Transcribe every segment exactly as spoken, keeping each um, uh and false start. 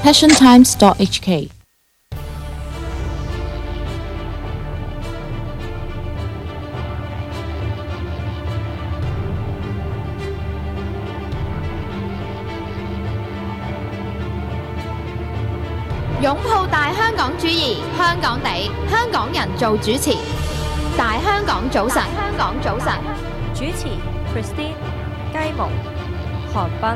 passion times dot h k。 擁抱大香港主義，香港地，香港人做主持。大香港早晨，香港早晨， 主持 Christine、雞毛、韓斌。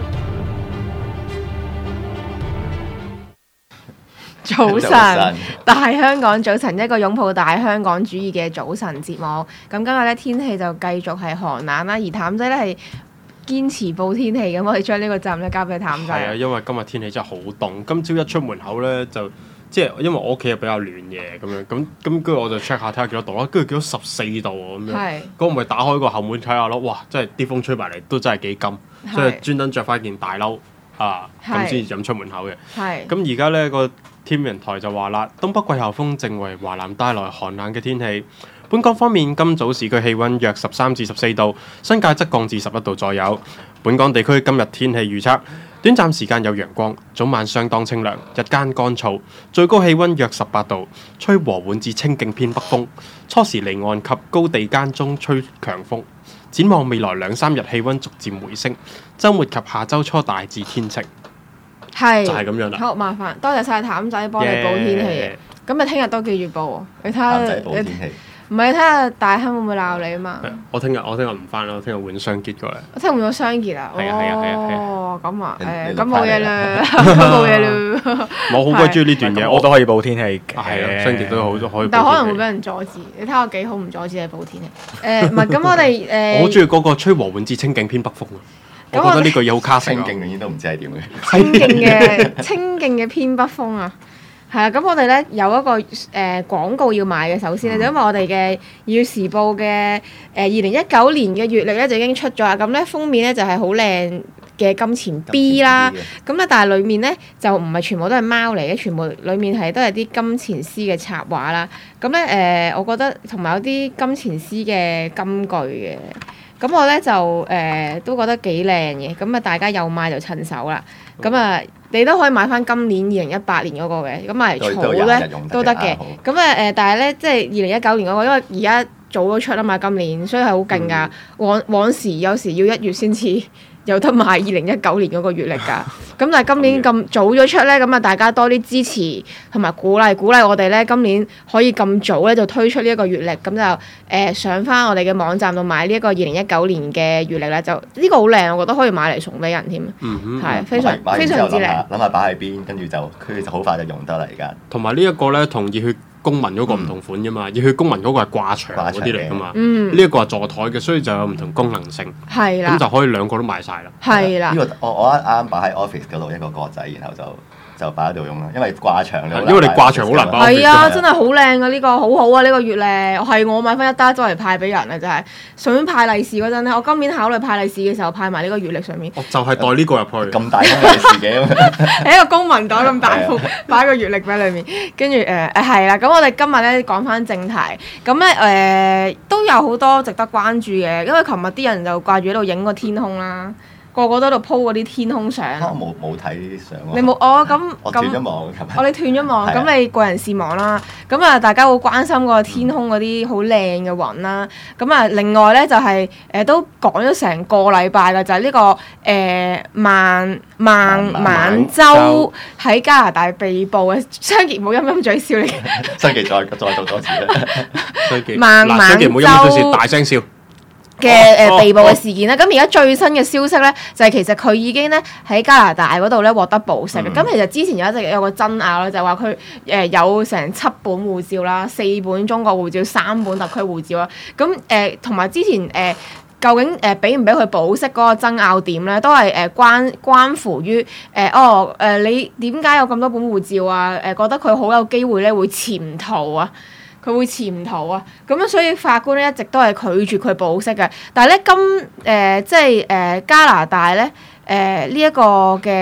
早晨，大香港早晨，一個擁抱大香港主義嘅早晨節目。咁今日咧天氣就繼續係寒冷啦，而譚仔咧係堅持報天氣咁，我哋將呢個責任咧交俾譚仔。 係啊，因為今日天氣真係好凍，今朝一出門口咧就即係因為我屋企係比較暖嘅咁樣，咁咁跟住我就 check 下睇下幾多度啦，跟住見到十四度喎咁樣，咁我咪打開個後門睇下咯，哇！真係啲風吹埋嚟都真係幾金，所以專登着翻件大褸啊，咁先至咁出門口嘅。係。咁而家咧個天文台就話啦，東北季候風正為華南帶來寒冷嘅天氣。本港方面，今早市區氣温約十三至十四度，新界則降至十一度左右。本港地區今日天氣預測，短暫時間有陽光，早晚相當清涼，日間乾燥，最高氣温約十八度，吹和緩至清勁偏北風，初時離岸及高地間中吹強風。展望未來兩三日氣温逐漸回升，週末及下週初大致天晴。 係， 就係咁樣啦。 好麻煩，多謝晒譚仔幫你報天氣。咁啊，聽日都記住報喎。你睇下， 譚仔報天氣。 唔係，你睇下大亨會唔會鬧你啊嘛？ 我聽日我聽日唔翻啦，我聽日換雙傑過嚟。 我聽日換咗雙傑啊！ 係啊係啊係啊！ 哦，咁啊，誒，咁冇嘢啦，咁冇嘢啦。 我好鬼中意呢段嘢， 我都可以報天氣嘅。 係啊，雙傑都好可以。 但可能會俾人阻止。你睇我幾好唔阻止你報天氣。誒，唔係，咁我哋誒。 我好中意嗰個吹和緩至清勁偏北風啊！我覺得呢句嘢好卡性啊！ 清勁永遠都唔知係點嘅。 清勁嘅清勁嘅偏北風啊！係啊，咁我哋咧有一個誒、呃、廣告要賣嘅，首先咧就、嗯、因為我哋嘅《要時報》嘅誒二零一九年嘅月曆咧就已經出咗啦，咁咧封面咧就係好靚嘅金錢 B 啦，咁咧但係裡面咧就唔係全部都係貓嚟嘅，全部裡面係都係啲金錢詩嘅插畫啦，咁咧誒我覺得同埋有啲金錢詩嘅金句嘅。咁我咧就誒、呃、都覺得幾靚嘅，咁啊大家有買就趁手啦。咁啊、嗯、你都可以買翻今年二零一八年嗰個嘅，咁買嚟儲咧都得嘅。咁啊誒，但係咧即係二零一九年嗰個，因為而家早咗出啊嘛，今年所以係好勁㗎。往往時有時要一月先至有得買二零一九年嗰個月曆㗎，咁但係今年咁早咗出咧，咁啊大家多啲支持同埋鼓勵，鼓勵我哋咧今年可以咁早咧就推出呢一個月曆，咁就誒、呃、上翻我哋嘅網站度買呢一個二零一九年嘅月曆咧，就呢、呢個好靚，我覺得可以買嚟送俾人添，係、 嗯、 非常非常之靚。 諗下擺喺邊，跟住就佢就好快就用得啦而家。 同埋呢一個咧，同熱血公民嗰個唔同款㗎嘛，熱血公民嗰個係掛牆嗰啲嚟㗎嘛，呢一個係座台嘅，所以就有唔同功能性， 係啦， 咁就可以兩個都買晒啦。 係啦， 呢個我我啱啱擺喺 office 嗰度一個角仔，然後就就擺喺度用啦，因為掛牆因為你掛牆好難擺。 係啊，真係好靚啊！呢個好好啊，呢個月曆係我買翻一單周嚟派俾人啊，就係順便派利是嗰陣咧，我今年考慮派利是嘅時候派埋呢個月曆上面。 我就係袋呢個入去， 咁大封利是嘅， 係一個公民袋咁大封，擺個月曆俾裏面，跟住誒誒係啦。咁我哋今日咧講翻正題，咁咧誒都有好多值得關注嘅，因為琴日啲人就掛住喺度影個天空啦。個個都喺度 po 嗰啲天空相。 我冇冇睇啲相。 你冇哦咁我斷咗網。 我你斷咗網，咁你個人事忙啦。咁啊，大家好關心個天空嗰啲好靚嘅雲啦。咁啊，另外咧就係誒都講咗成個禮拜㗎，就係呢個誒孟孟晚舟喺加拿大被捕嘅。雙傑冇陰陰嘴笑你。 雙傑再再讀多次啦。 雙傑。 孟晚舟。 大聲笑。 嘅誒被捕嘅事件啦，咁而家最新嘅消息咧，就係、是、其實佢已經咧喺加拿大嗰度咧獲得保釋嘅。咁、嗯、其實之前有一直有個爭拗咧，就係話佢誒有成七本護照啦，四本中國護照，三本特區護照啦。咁誒同埋之前誒、呃、究竟誒俾唔俾佢保釋嗰個爭拗點咧，都係誒、呃、關關乎於誒、呃、哦誒、呃、你點解有咁多本護照啊？誒、呃、覺得佢好有機會咧會潛逃啊！佢會潛逃啊！咁樣所以法官咧一直都係拒絕佢保釋嘅。但係咧今誒、呃、即係誒、呃、加拿大咧誒呢一、呃這個嘅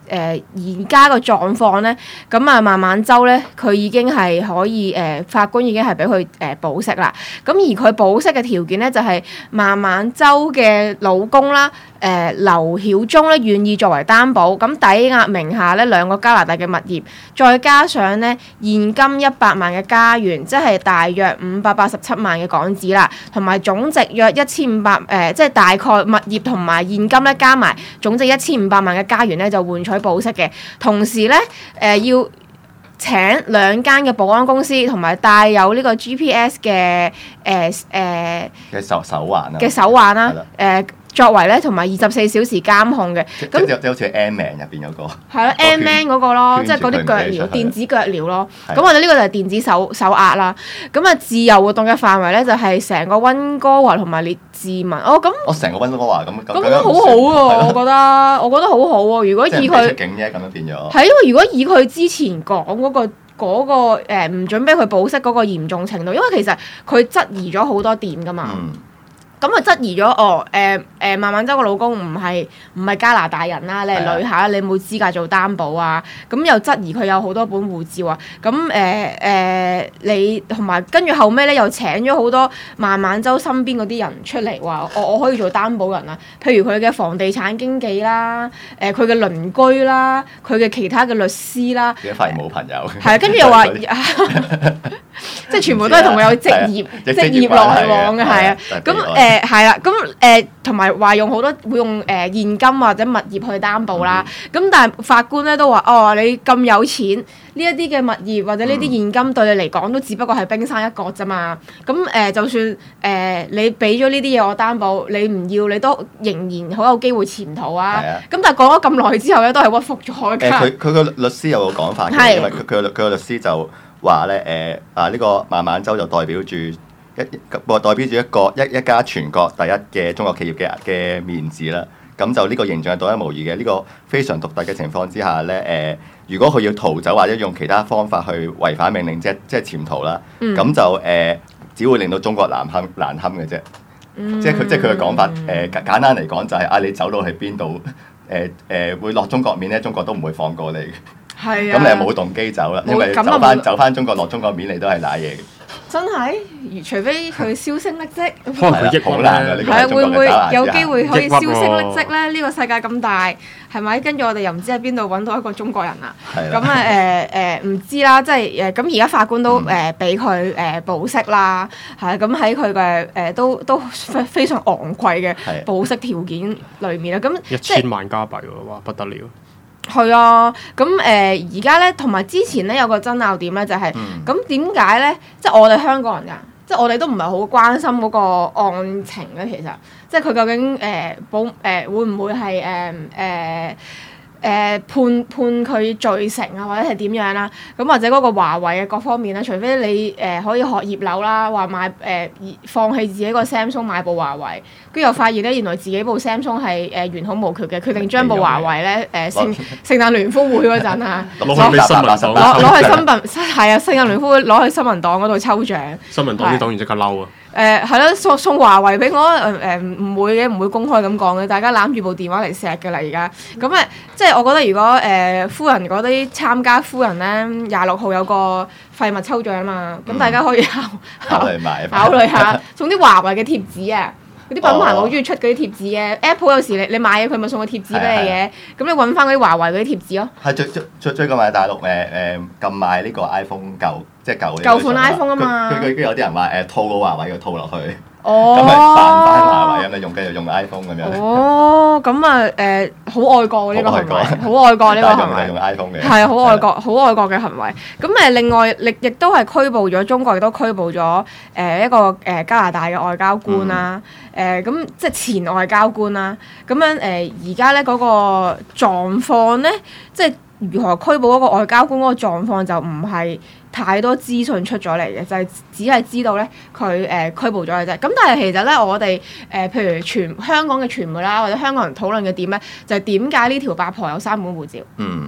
誒而家個狀況咧，咁啊孟晚舟咧佢已經係可以誒、呃、法官已經係俾佢誒保釋啦。咁而佢保釋嘅條件咧就係、是、孟晚舟嘅老公啦。誒、呃、劉曉忠咧願意作為擔保，咁抵押名下咧兩個加拿大嘅物業，再加上咧現金一百萬嘅加元，即係大約五百八十七萬嘅港紙啦，同埋總值約一千五百誒，即係大概物業同埋現金咧加埋總值一千五百萬嘅加元咧就換取保釋嘅，同時咧誒、呃、要請兩間嘅保安公司同埋帶有呢個 G P S 嘅誒誒嘅手手環啊嘅手環啦誒。作為咧同埋二十四小時監控嘅，咁即即好似 M-Man 入邊嗰個， 係咯 M-Man 嗰個咯，即係嗰啲腳鐐、電子腳鐐咯。咁我哋呢個就係電子手手壓啦。咁啊，自由活動嘅範圍咧就係成個溫哥華同埋列治文。哦，咁我成個溫哥華咁咁咁好好喎，我覺得，我覺得好好喎。如果以佢出境啫，咁樣變咗係因為如果以佢之前講嗰個嗰個誒唔準俾佢保釋嗰個嚴重程度，因為其實佢質疑咗好多點㗎嘛。咁啊質疑咗哦誒誒孟晚舟個老公唔係唔係加拿大人啦，你係旅客，你冇資格做擔保啊。咁又質疑佢有好多本護照啊。咁誒誒你同埋跟住後尾咧又請咗好多孟晚舟身邊嗰啲人出嚟話我我可以做擔保人啊。譬如佢嘅房地產經紀啦，誒佢嘅鄰居啦，佢嘅其他嘅律師啦。 點解發現冇朋友？ 係啊，跟住又話即係全部都係同佢有職業職業來往嘅，係啊。咁誒。誒係啦，咁誒同埋話用好多會用誒、呃、現金或者物業去擔保啦。咁、嗯、但係法官咧都話：哦，你咁有錢，呢一啲嘅物業或者呢啲現金對你嚟講都只不過係冰山一角啫嘛。咁誒、呃、就算誒、呃、你俾咗呢啲嘢我擔保，你唔要你都仍然好有機會潛逃啊。咁、啊、但係講咗咁耐之後咧，都係屈服咗嘅。 佢佢個律師有個講法嘅，因為佢佢佢個律師就話咧誒啊呢、呢個孟晚舟就代表住。一個代表住一個一一家全國第一嘅中國企業嘅嘅面子啦，咁就呢個形象係獨一無二嘅，呢、呢個非常獨特嘅情況之下咧，誒、呃，如果佢要逃走或者用其他方法去違反命令，即即係潛逃啦，咁、嗯、就誒、呃，只會令到中國難堪難堪嘅啫、嗯，即係佢即係佢嘅講法，誒、呃、簡單嚟講就係、是、啊，你走到去邊度，誒、呃、誒、呃、會落中國面咧，中國都唔會放過你，係啊，咁你係冇動機走啦，因為走翻走翻中國落中國面，你都係賴嘢嘅。 真係，除非佢銷聲匿跡， 可能佢益好難嘅。 係啊，會唔會有機會可以銷聲匿跡咧？呢個世界咁大，係咪？跟住我哋又唔知喺邊度揾到一個中國人啦。咁啊誒誒唔知啦，即係誒咁而家法官都誒俾佢誒保釋啦，係咁喺佢嘅誒都都非常昂貴嘅保釋條件裏面啦。咁一千萬加幣喎，哇不得了！ 係啊，咁誒而家咧，同埋之前咧有個爭拗點咧，就係咁點解咧？即係我哋香港人㗎，即係我哋都唔係好關心嗰個案情咧。其實，即係佢究竟誒保誒會唔會係誒誒？呃呃誒、呃、判判佢罪成啊，或者係點樣啦？咁或者嗰個華為嘅各方面啦，除非你誒、呃、可以學葉劉啦，話買誒、呃、放棄自己個 Samsung 買部華為，跟住又發現咧原來自己部 Samsung 係誒、呃、完好無缺嘅，決定將部華為咧誒聖聖誕聯歡會嗰陣啊，攞攞去新聞黨， 攞攞去新聞係啊聖誕聯歡會攞去新聞黨嗰度抽獎，新聞黨啲黨員即刻嬲啊！ 誒係咯，送送華為俾我誒誒唔會嘅，唔會公開咁講嘅，大家攬住部電話嚟錫嘅啦而家。咁誒即係我覺得如果誒、呃、夫人嗰啲參加夫人咧廿六號有個廢物抽獎啊嘛，咁、嗯、大家可以考考慮買考慮下送啲華為嘅貼紙啊。嗰啲品牌好中意出嗰啲貼紙嘅、哦、，Apple 有時你你買嘢佢咪送個貼紙俾你嘅，咁你揾翻嗰啲華為嗰啲貼紙咯。係最最最最近喺大陸誒誒禁賣呢個 iPhone 舊，即係舊嘅舊款 iPhone 啊嘛。佢佢佢有啲人話誒套個華為個套落去，咁咪扮翻華為咁，你用繼續用 iPhone 咁樣。哦，咁啊誒，好愛國呢個行為，好愛國呢個行為。用 iPhone 嘅。係啊，好愛國，好愛國嘅行為。咁誒，另外亦亦都係拘捕咗中國，亦都拘捕咗誒一個誒加拿大嘅外交官啦。誒咁、呃、即係前外交官啦，咁樣誒而家咧嗰個狀況咧，即係如何拘捕嗰個外交官嗰個狀況就唔係太多資訊出咗嚟嘅，就係、是、只係知道咧佢誒拘捕咗嘅啫。咁但係其實咧我哋誒、呃、譬如全香港嘅傳媒啦，或者香港人討論嘅點咧，就係點解呢條八婆有三本護照？嗯。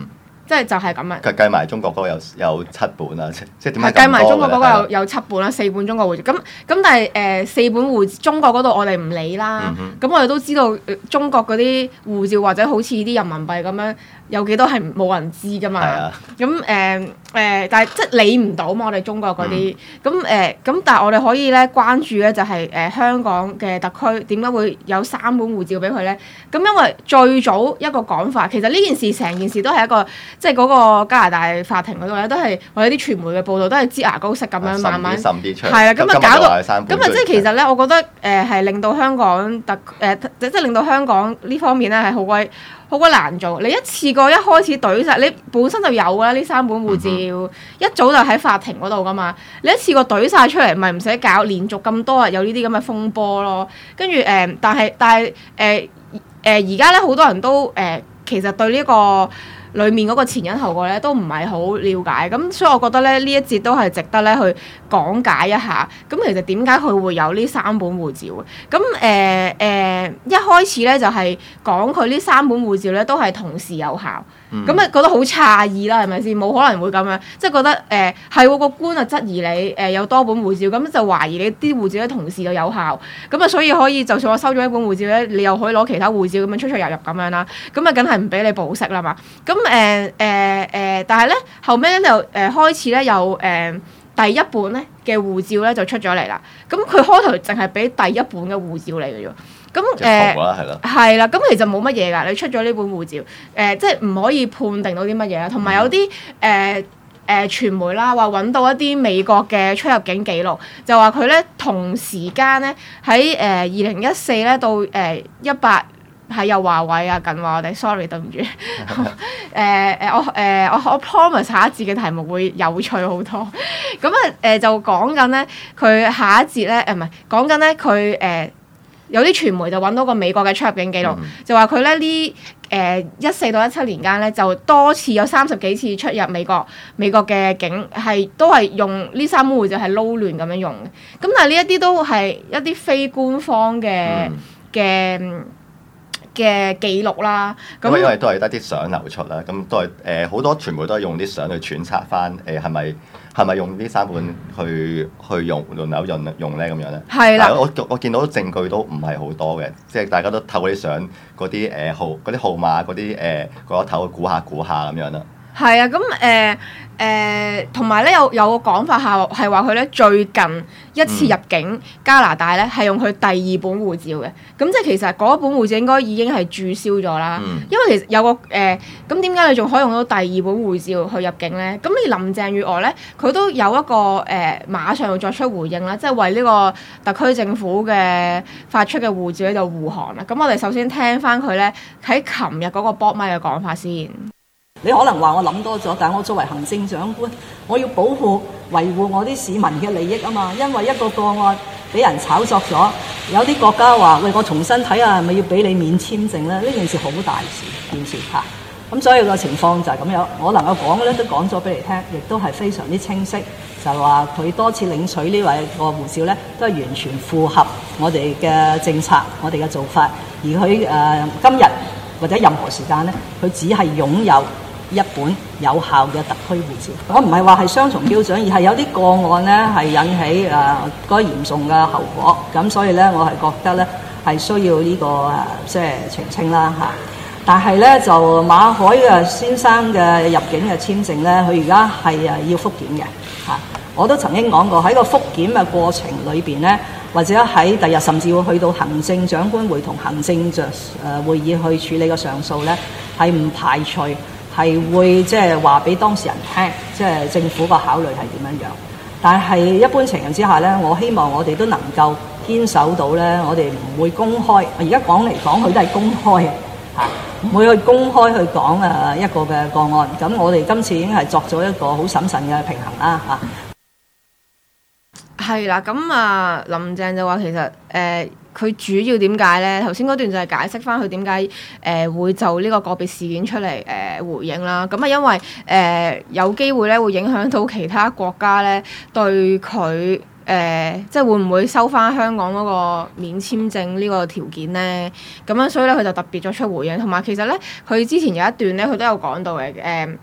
即係就係咁啊！ 計計埋中國嗰個有有七本啦，即即點解咁多嘅？ 計埋中國嗰個有有七本啦，四本中國護照。咁咁但係誒、呃、四本護中國嗰度我哋唔理啦。咁、嗯、哼我哋都知道、呃、中國嗰啲護照或者好似啲人民幣咁樣有幾多係冇人知㗎嘛。咁誒誒，但係即係理唔到嘛，我哋中國嗰啲。咁誒咁，但係我哋可以咧關注咧就係、是、誒、呃、香港嘅特區點解會有三本護照俾佢咧？咁因為最早一個講法，其實呢件事成件事都係一個。即係嗰個加拿大法庭嗰度咧，都係或者啲傳媒嘅報道，都係擠牙膏式咁樣慢慢係啊，咁啊搞到咁啊，即係其實咧，我覺得誒係、呃、令到香港特誒、呃、即係令到香港呢方面咧係好鬼好鬼難做。你一次過一開始懟晒，你本身就有㗎啦，呢三本護照、嗯、哼一早就喺法庭嗰度㗎嘛。你一次過懟晒出嚟，咪唔使搞連續咁多日有呢啲咁嘅風波咯。跟住誒，但係但係誒誒而家咧好多人都誒、呃、其實對呢、呢個。裡面嗰個前因後果咧都唔係好了解，咁所以我覺得咧呢一節都係值得咧去講解一下。咁其實點解佢會有呢三本護照嘅？咁誒誒一開始咧就係講佢呢三本護照咧都係同時有效，咁啊、嗯、覺得好詫異啦，係咪先？冇可能會咁樣，即係覺得誒係喎個官啊質疑你誒、呃、有多本護照，咁就懷疑你啲護照咧同時又有效，咁啊所以可以就算我收咗一本護照咧，你又可以攞其他護照咁樣出出入入咁樣啦，咁啊梗係唔俾你保釋啦嘛。咁誒誒誒，但係咧後尾咧就誒、呃、開始咧有誒、呃、第一本咧嘅護照咧就出咗嚟啦。咁佢開頭淨係俾第一本嘅護照嚟嘅啫。咁誒係啦，咁、呃、其實冇乜嘢㗎。你出咗呢本護照，誒、呃、即係唔可以判定到啲乜嘢啦。同埋有啲誒誒傳媒啦，話揾到一啲美國嘅出入境記錄，就話佢咧同時間咧喺誒二零一四咧到誒一八。係有華為啊，近話我哋 sorry 對唔住，誒誒、呃、我誒、呃、我我 promise 下一節嘅題目會有趣好多，咁啊誒就講緊咧佢下一節咧誒唔係講緊咧佢誒有啲傳媒就揾到個美國嘅出入境記錄，嗯、就話佢咧呢誒一四到一七年間咧就多次有三十幾次出入美國，美國嘅境係都係用呢三本護照係撈亂咁樣用嘅，咁但係呢一啲都係一啲非官方嘅嘅。嗯嘅記錄啦，咁因為都係得啲相流出啦，咁都係誒好多傳媒都係用啲相去揣測翻誒係咪係咪用呢三本去去用輪流用用咧咁樣咧？係啦，我我見到證據都唔係好多嘅，即係大家都透過啲相嗰啲誒號嗰啲號碼嗰啲誒個頭估下估下咁樣啦。 係啊，咁誒誒，同埋咧有有個講法係係話佢咧最近一次入境加拿大咧係用佢第二本護照嘅，咁即係其實嗰一本護照應該已經係註銷咗啦。嗯、因為其實有個誒，咁點解你仲可以用到第二本護照去入境咧？咁你林鄭月娥咧，佢都有一個誒、呃、馬上作出回應啦，即係為呢個特區政府嘅發出嘅護照喺度護航啦。咁我哋首先聽翻佢咧喺琴日嗰個 board mic嘅講法先。 你可能話我諗多咗，但係我作為行政長官，我要保護維護我啲市民嘅利益啊嘛。因為一個個案俾人炒作咗，有啲國家話喂，我重新睇下係咪要俾你免簽證咧？呢件事好大事，件事嚇。咁、啊、所以個情況就係咁樣。我能夠講嘅咧都講咗俾你聽，亦都係非常之清晰，就係話佢多次領取呢位個護照咧，都係完全符合我哋嘅政策、我哋嘅做法。而佢誒、呃、今日或者任何時間咧，佢只係擁有一本有效嘅特區護照。我唔係話係雙重標準，而係有啲個案咧係引起誒嗰個嚴重嘅後果。咁所以咧，我係覺得咧係需要呢、這個誒即係澄清啦嚇。但係咧就馬凱嘅先生嘅入境嘅簽證咧，佢而家係誒要復檢嘅嚇。我都曾經講過喺個復檢嘅過程裏邊咧，或者喺第日甚至會去到行政長官會同行政長誒會議去處理個上訴咧，係唔排除。係會即係話俾當事人聽，即係政府個考慮係點樣樣。但係一般情形之下咧，我希望我哋都能夠堅守到咧，我哋唔會公開。而家講嚟講去都係公開嚇，唔會去公開去講誒一個嘅個案。咁我哋今次已經係作咗一個好審慎嘅平衡啦嚇。 係啦，咁啊林鄭就話其實誒。呃佢主要點解咧？頭先嗰段就係解釋翻佢點解誒會就呢個個別事件出嚟誒、呃、回應啦。咁啊，因為誒、呃、有機會咧會影響到其他國家咧對佢誒、呃、即係會唔會收翻香港嗰個免簽證呢個條件咧？咁樣所以咧佢就特別作出回應。同埋其實咧佢之前有一段咧佢都有講到嘅誒。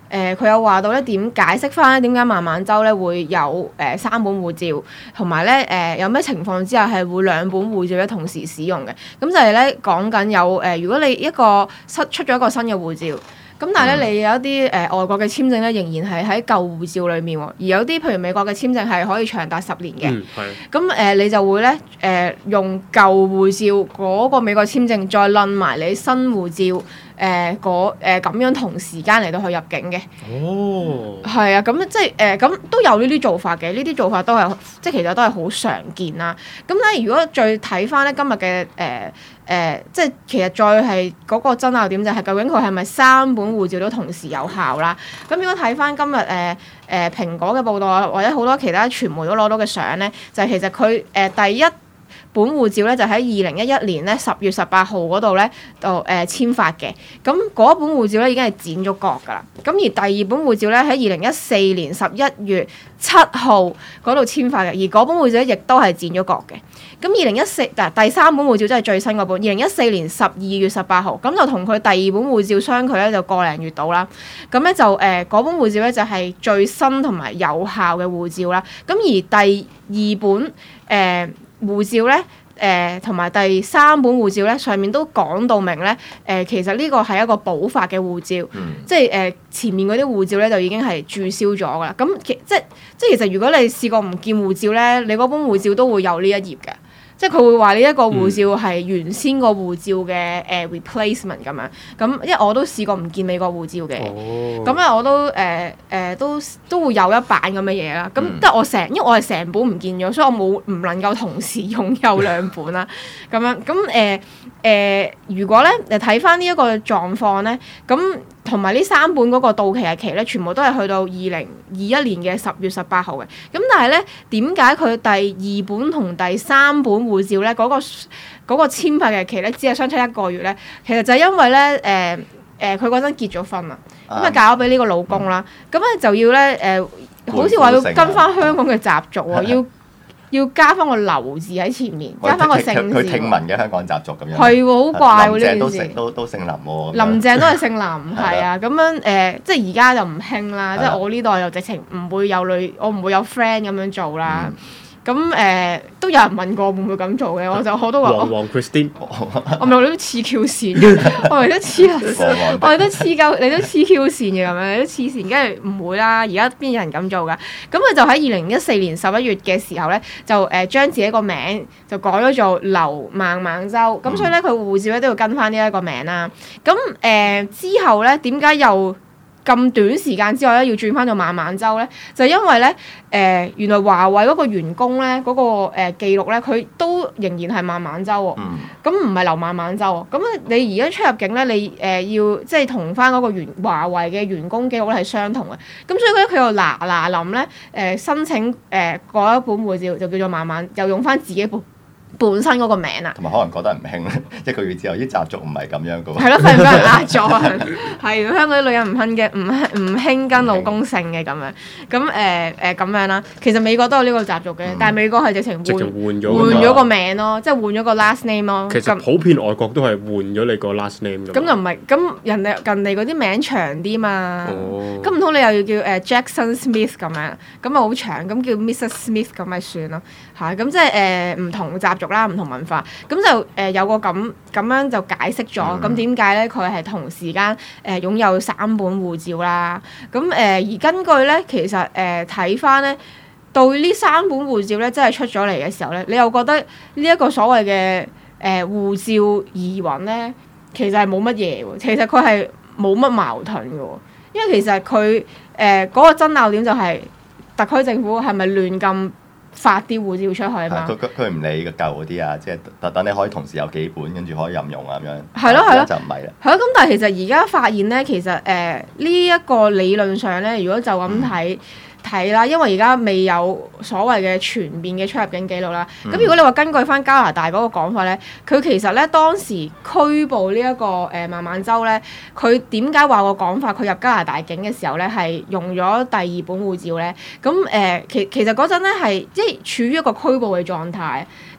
誒佢有話到咧點解釋翻咧點解孟晚舟咧會有誒、呃、三本護照，同埋咧誒有咩情況之下係會兩本護照咧同時使用嘅。咁就係咧講緊有誒、呃，如果你一個出出咗一個新嘅護照，咁但係咧你有一啲誒、呃、外國嘅簽證咧仍然係喺舊護照裏面喎，而有啲譬如美國嘅簽證係可以長達十年嘅。嗯，係。咁誒、呃、你就會咧誒、呃、用舊護照嗰個美國簽證再論埋你新護照。誒嗰誒咁樣同時間嚟到去入境嘅，哦，係啊，咁即係誒咁都有呢啲做法嘅，呢啲做法都係即係其實都係好常見啦。咁咧如果再睇翻咧今日嘅誒誒，即係其實再係嗰個爭拗點就係究竟佢係咪三本護照都同時有效啦？咁如果睇翻今日誒誒蘋果嘅報道啊，或者好多其他傳媒都攞到嘅相咧，就係、是、其實佢誒、呃、第一本護照咧就喺二零一一年咧十月十八號嗰度咧就誒簽發嘅，咁嗰本護照咧已經係剪咗角㗎啦。咁而第二本護照咧喺二零一四年十一月七號嗰度簽發嘅，而嗰本護照咧亦都係剪咗角嘅。咁二零一四嗱第三本護照真係最新嗰本，二零一四年十二月十八號，咁就同佢第二本護照相距咧就個零月到啦。咁咧就誒嗰、呃、本護照咧就係最新同埋有效嘅護照啦。咁而第二本誒、呃護照咧，誒同埋第三本護照咧，上面都講到明咧，誒、呃、其實呢個係一個補發嘅護照，嗯、即係誒、呃、前面嗰啲護照咧就已經係註銷咗㗎啦。咁其即即係其實如果你試過唔見護照咧，你嗰本護照都會有呢一頁嘅。即係佢會話呢一個護照係原先個護照嘅誒、呃、replacement 咁樣，咁因為我都試過唔見美國護照嘅，咁咧、哦、我都誒誒、呃呃、都都會有一版咁嘅嘢啦。咁即係我成，因為我係成本唔見咗，所以我冇唔能夠同時擁有兩本啦。咁樣咁誒誒，如果咧誒睇翻呢一個狀況咧，咁同埋呢三本嗰個到期日期咧，全部都係去到二零二一年嘅十月十八號嘅。咁但係咧，點解佢第二本同第三本護照咧嗰、嗰個嗰、嗰個簽發日期咧只係相差一個月咧？其實就係因為咧誒誒，佢嗰陣結咗婚啦，咁啊嫁咗俾呢個老公啦，咁咧、嗯、就要咧誒、呃，好似話要跟翻香港嘅習俗喎，要。要加翻個劉字喺前面，加翻個姓字。佢聽聞嘅香港習俗咁樣。係喎，好怪喎呢件事。林鄭都都都姓林喎。林鄭都係姓林，係啊，咁樣誒，即係而家就唔興啦，即係我呢代又直情唔會有女，我唔會有 friend 咁樣做啦。咁誒都有人問過會唔會咁做嘅，我就我都話。黃黃 Christine，我咪我哋都黐 Q 線，我哋都黐，我哋都黐鳩，你都黐 Q 線嘅咁樣，你都黐線，梗係唔會啦。而家邊有人咁做㗎？咁佢就喺二零一四年十一月嘅時候咧，就誒將自己個名就改咗做劉孟晚舟，咁所以咧佢護照咧都要跟翻呢一個名啦。咁誒之後咧，點解又咁短時間之外咧，要轉翻做孟晚舟咧，就因為咧，誒、呃、原來華為嗰個員工咧，嗰、那個誒、呃、記錄咧，佢都仍然係孟晚舟喎。咁唔係劉孟晚舟喎。咁你而家出入境咧，你誒、呃、要即係同翻嗰個員華為嘅員工記錄咧係相同嘅。咁所以咧，佢又嗱嗱臨咧，誒、呃、申請誒嗰、呃、一本護照就叫做孟晚，又用翻自己本本身嗰個名啊，同埋可能覺得唔興咧，一個月之後啲習俗唔係咁樣噶喎。係咯，費唔費人呃咗？係香港啲女人唔興嘅，唔唔興跟老公姓嘅咁樣。咁誒誒咁樣啦。其實美國都有呢個習俗嘅，嗯、但係美國係直情換換咗換咗個名咯，即係換咗個 last name 咯。其實普遍外國都係換咗你個 last name 咁。咁就唔係，咁人哋人哋嗰啲名長啲嘛。哦。咁唔通你又要叫誒、uh, Jackson Smith 咁樣？咁啊好長，咁叫 Missus Smith 咁咪算咯。嚇，咁即係誒唔同習俗啦，唔同文化，咁就誒、呃、有個咁咁樣就解釋咗，咁點解咧佢係同時間誒、呃、擁有三本護照啦？咁誒、呃、而根據咧，其實誒睇翻咧，到呢三本護照咧真係出咗嚟嘅時候咧，你又覺得呢一個所謂嘅誒護照疑雲咧，其實係冇乜嘢喎，其實佢係冇乜矛盾嘅喎，因為其實佢誒嗰個爭拗點就係、是、特區政府係咪亂咁發啲護照出去啊嘛？佢佢佢唔理個舊嗰啲啊，即係等等你可以同時有幾本，跟住可以任用啊咁樣。係咯係咯，就唔係啦。係咯，咁但係其實而家發現咧，其實誒呢一個理論上咧，如果就咁睇睇啦，因為而家未有所謂嘅全面嘅出入境記錄啦。咁、嗯、如果你話根據翻加拿大嗰個講法咧，佢其實咧當時拘捕呢、這、一個誒孟晚舟咧，佢點解話個講法？佢入加拿大境嘅時候咧係用咗第二本護照咧。咁誒、呃、其其實嗰陣咧係即係處於一個拘捕嘅狀態。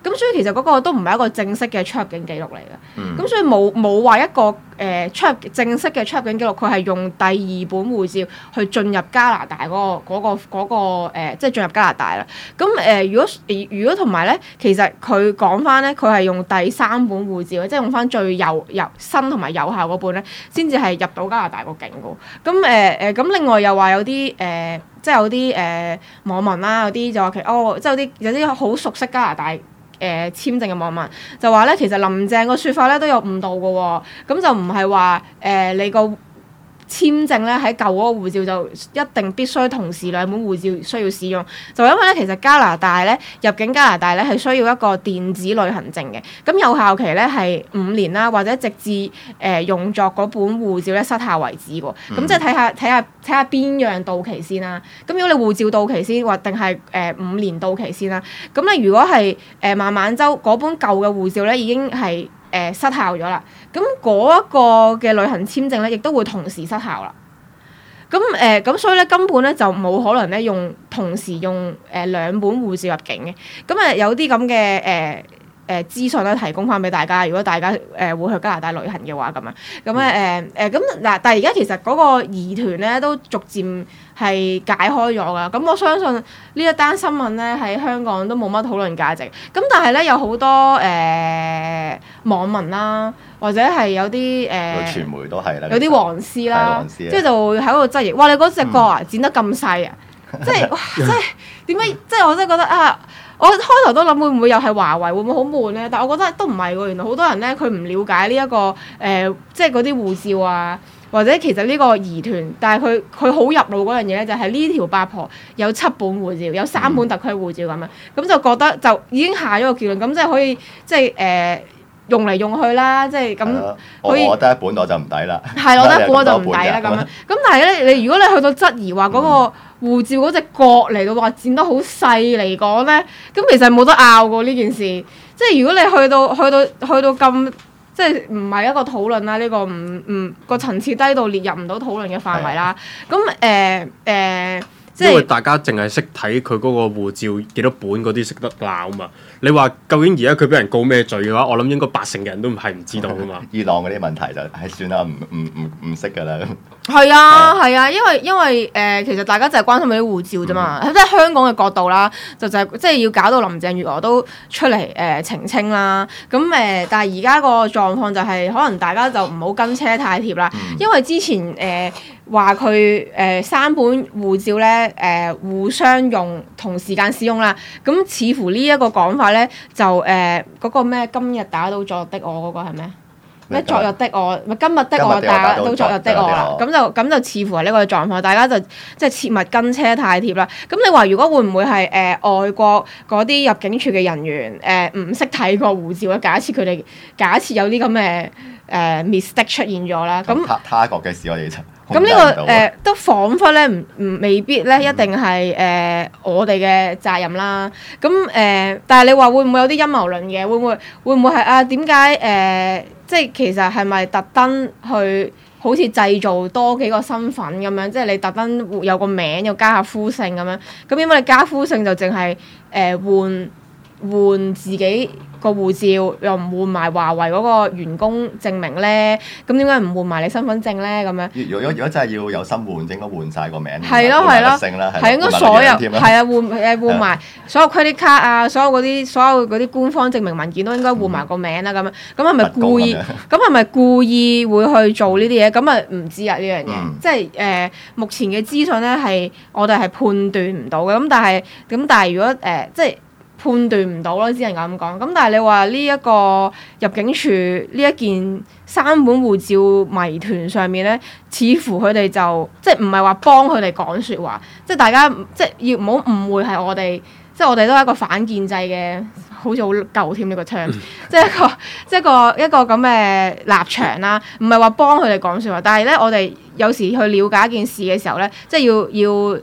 咁所以其實嗰個都唔係一個正式嘅出入境記錄嚟嘅。咁、 嗯、 所以冇冇話一個誒、呃、出入正式嘅出入境記錄，佢係用第二本護照去進入加拿大嗰、嗰個嗰、嗰個嗰個呃、即係進入加拿大啦。咁誒、呃，如果如果同埋咧，其實佢講翻咧，佢係用第三本護照，即係用翻最有有新同埋有效嗰本咧，先至係入到加拿大個境嘅。咁誒誒，咁、呃、另外又話有啲誒、呃，即係有啲誒、呃、網民啦，有啲就話其哦，即係有啲有啲好熟悉加拿大誒、呃、簽證嘅網民就話咧，其實林鄭個説法咧都有誤導嘅喎，咁就唔係話誒你個簽證咧喺舊嗰個護照就一定必須同時兩本護照需要使用，就因為咧其實加拿大咧入境加拿大咧係需要一個電子旅行證嘅，咁有效期咧係五年啦，或者直至誒、呃、用作嗰本護照咧失效為止喎。咁、嗯、即係睇下睇下睇下邊樣到期先啦。咁如果你護照到期先，或定係誒五年到期先啦。咁你如果係誒孟晚舟嗰本舊嘅護照咧，已經係誒、呃、失效咗啦，咁嗰一個嘅旅行簽證咧，亦都會同時失效啦。咁誒咁所以咧，根本咧就冇可能咧用同時用誒、呃、兩本護照入境嘅。咁誒有啲咁嘅誒誒資訊咧，提供翻俾大家。如果大家誒、呃、會去加拿大旅行嘅話，咁樣咁咧誒誒咁嗱，但係而家其實嗰個疑團咧都逐漸係解開咗㗎。咁我相信呢一單新聞咧喺香港都冇乜討論價值。咁但係咧有好多誒、呃、網民啦，或者係有啲誒、呃、 傳媒都係啦， 有啲黃絲啦，即係就會喺度質疑：哇！你嗰隻角啊，剪得咁細啊！即係哇！即係點解？即係我真係覺得啊！我開頭都諗會唔會又係華為，會唔會好悶咧？但係我覺得都唔係喎。原來好多人咧，佢唔了解呢、這、一個誒、呃，即係嗰啲護照啊，或者其實呢個疑團，但係佢佢好入腦嗰樣嘢咧，就係呢條八婆有七本護照，有三本特區護照咁樣，咁、嗯、就覺得就已經下咗個結論，咁即係可以即係誒。呃用嚟用去啦，即係咁可以。我得一本我就唔抵啦。係， 我得一本我就唔抵啦咁樣。咁但係咧，你如果你去到質疑話嗰個護照嗰隻角嚟到話剪得好細嚟講咧，咁其實冇得拗過呢件事。即係如果你去到去到去到咁，即係唔係一個討論啦？呢、呢個唔唔個層次低到列入唔到討論嘅範圍啦。咁誒誒。 因為大家淨係識睇佢嗰個護照幾多本嗰啲識得鬧嘛，你話究竟而家佢俾人告咩罪嘅話，我諗應該八成嘅人都係唔知道噶嘛。 伊朗嗰啲問題就係算啦，唔唔唔唔識噶啦。 係啊係啊，因為因為誒、呃、其實大家就係關心佢啲護照啫嘛，即係、嗯、香港嘅角度啦，就就係即係要搞到林鄭月娥都出嚟誒、呃、澄清啦。咁誒、呃，但係而家個狀況就係、是、可能大家就唔好跟車太貼啦，嗯、因為之前誒話佢誒三本護照咧誒、呃、互相用同時間使用啦，咁似乎呢一個講法咧就誒嗰、呃那個咩今日打倒昨日的我嗰個係咩？咩昨日的我，咪今日的我打到昨日的我啦，咁就咁就似乎係呢個狀況，大家就即係切勿跟車太貼啦。咁你話如果會唔會係誒、呃、外國嗰啲入境處嘅人員誒唔識睇個護照咧？假設佢哋假設有啲咁嘅誒 mistake 出現咗啦，咁他他國嘅事我哋就咁呢、這個誒、呃、都彷彿咧唔唔未必咧一定係誒、呃、我哋嘅責任啦。咁誒、呃，但係你話會唔會有啲陰謀論嘅？會唔會會唔會係啊？點解誒？即係其實係咪特登去好似製造多幾個身份咁樣？即係你特登有個名又加下夫姓咁樣。咁因為你加夫姓就淨係誒換換自己個護照，又唔換埋華為嗰個員工證明咧？咁點解唔換埋你身份證咧？咁樣？ 如果如果真係要有心換，應該換晒個名， 係咯係咯，係應該所有係啊換誒換埋所有 credit card 啊，所有嗰啲所有嗰啲官方證明文件都應該換埋個名啦。咁樣咁係咪故意？咁係咪故意會去做呢啲嘢？咁啊唔知啊呢樣嘢，嗯、即係誒、呃、目前嘅資訊咧係我哋係判斷唔到嘅。咁但係咁但係如果誒、呃、即係。判斷唔到咯，只能咁講。咁但係你話呢一個入境處呢一件三本護照謎團上面咧，似乎佢哋就即係唔係話幫佢哋講説話，即係大家即係要唔好誤會係我哋，即係我哋都係一個反建制嘅，好似好舊添呢個 term，即係一個即係一個一個咁嘅立場啦，唔係話幫佢哋講説話，但係咧我哋有時去了解一件事嘅時候咧，即係要要。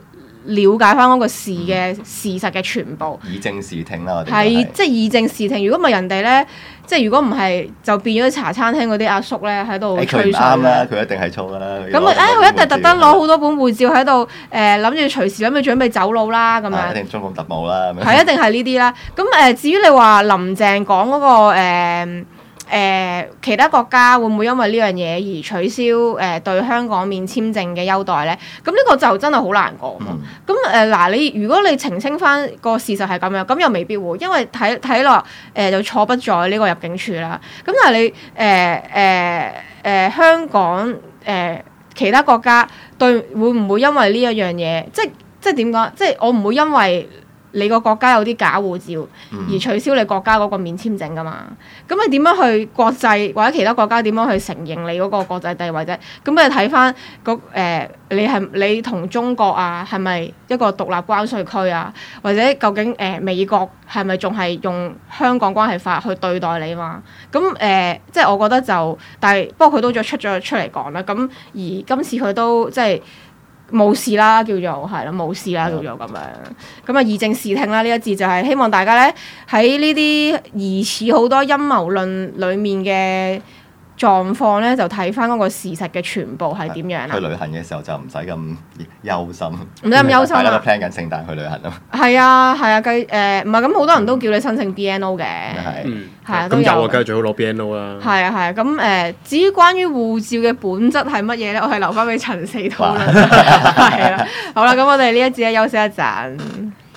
了解翻嗰個事嘅事實嘅全部。 以正視聽啦，我哋係即係以正視聽。如果唔係人哋咧，即係如果唔係就變咗茶餐廳嗰啲阿叔咧喺度吹水。佢唔啱啦，佢一定係錯啦。 咁啊，誒佢一定特登攞好多本護照喺度誒，諗住隨時諗住準備走佬啦咁樣。 一定中共特務啦。 係一定係呢啲啦。咁誒，至於你話林鄭講嗰個誒。誒、呃、其他國家會唔會因為呢樣嘢而取消誒、呃、對香港免簽證嘅優待咧？咁呢個就真係好難講。咁誒嗱，你如果你澄清翻個事實係咁樣，咁又未必會，因為睇睇落誒就錯不在呢個入境處啦。咁但係你誒誒誒香港誒、呃、其他國家對會唔會因為呢一樣嘢，即即點講？即係我唔會因為你個國家有啲假護照，而取消你國家嗰個免簽證噶嘛？咁你點樣去國際或者其他國家點樣去承認你嗰個國際地位啫？咁你睇翻嗰誒，你係你同中國啊，係咪一個獨立關稅區啊？或者究竟誒、呃、美國係咪仲係用香港關係法去對待你嘛？咁誒、呃，即係我覺得就，但係不過佢都再出咗出嚟講啦。咁而今次佢都即係。冇事啦，叫做係咯，冇事啦，叫做咁樣。咁啊，以正視聽啦，呢一節就係希望大家咧喺呢啲疑似好多陰謀論裡面嘅狀況咧，就睇翻嗰個事實嘅全部係點樣啦。 去旅行嘅時候就唔使咁憂心， 唔使咁憂心啊！ 大家都 plan 緊聖誕去旅行啊嘛。 係啊，係啊，計誒唔係咁好多人都叫你申請 B N O 嘅， 係係啊， 咁有啊，梗係最好攞 B N O 啦。係啊係啊，咁誒、呃、至於關於護照嘅本質係乜嘢咧，我係留翻俾陳四討論。係啦，好啦，咁我哋呢一節咧休息一陣。